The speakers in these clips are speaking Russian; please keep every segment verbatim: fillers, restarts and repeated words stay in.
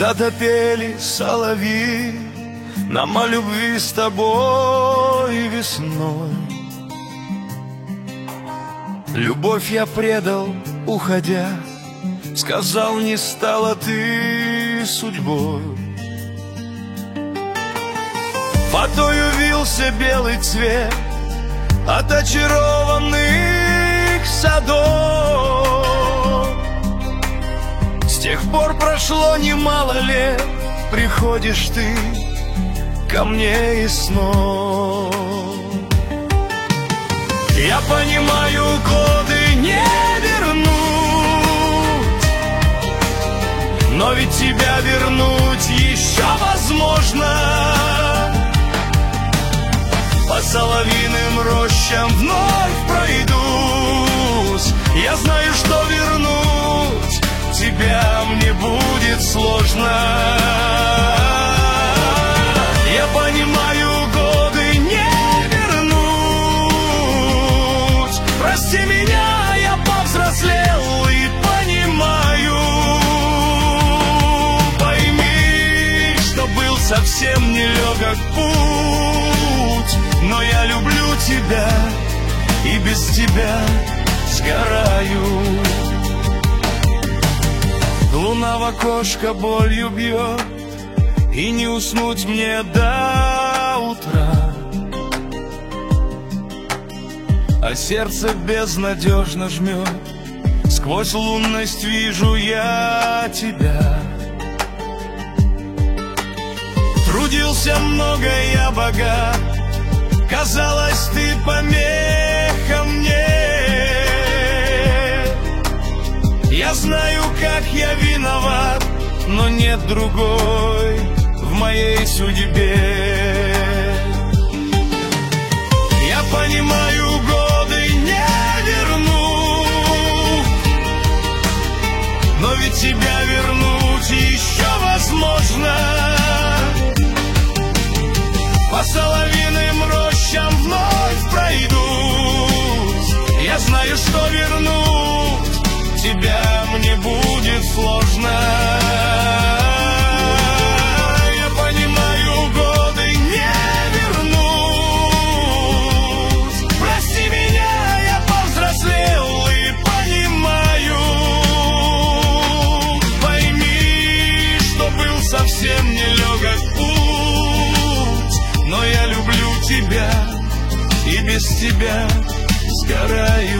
Задопели соловьи нам о любви с тобой весной. Любовь я предал, уходя, сказал, не стала ты судьбой. Водою вился белый цвет от очарованных садов. С тех пор прошло немало лет, приходишь ты ко мне и снова. Я понимаю, годы не вернуть, но ведь тебя вернуть еще возможно. По соловьиным рощам вновь пройдусь. Я знаю, что вернуть тебя мне будет сложно. Я понимаю, годы не вернуть. Прости меня, я повзрослел и понимаю. Пойми, что был совсем нелегок путь, но я люблю тебя и без тебя сгораю. Луна в окошко болью бьет, и не уснуть мне до утра. А сердце безнадежно жмет, сквозь лунность вижу я тебя. Трудился много, я богат, казалось, ты помеха мне. Я знаю, как я виноват, но нет другой в моей судьбе. Я понимаю, годы не верну, но ведь тебя вернуть еще возможно. По соловьиным рощам вновь пройдусь. Я знаю, что вернуть тебя мне будет сложно. Я понимаю, годы не вернуть. Прости меня, я повзрослел и понимаю. Пойми, что был совсем нелегок путь, но я люблю тебя и без тебя сгораю.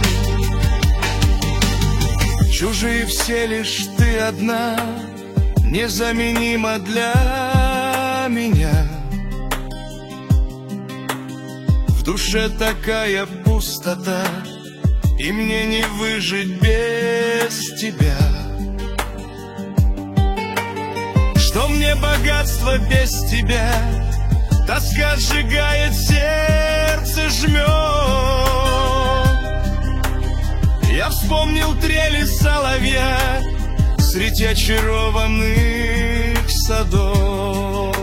Чужие все, лишь ты одна незаменима для меня. В душе такая пустота, и мне не выжить без тебя. Что мне богатство без тебя? Тоска сжигает, сердце жмет. Я вспомнил трели соловья среди очарованных садов.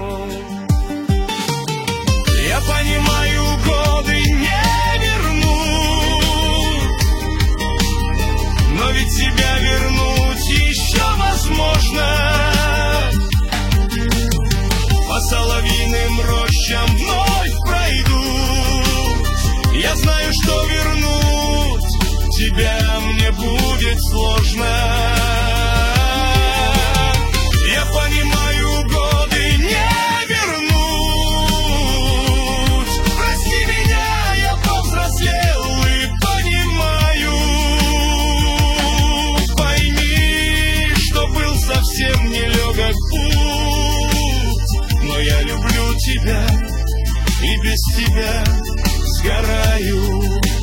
Я понимаю, годы не вернуть, но ведь тебя вернуть еще возможно. По соловьиным рощам вновь пройдусь. Я знаю, что вернуть тебя мне будет сложно. Я понимаю, годы не вернуть. Прости меня, я повзрослел и понимаю. Пойми, что был совсем нелегок путь, но я люблю тебя и без тебя сгораю.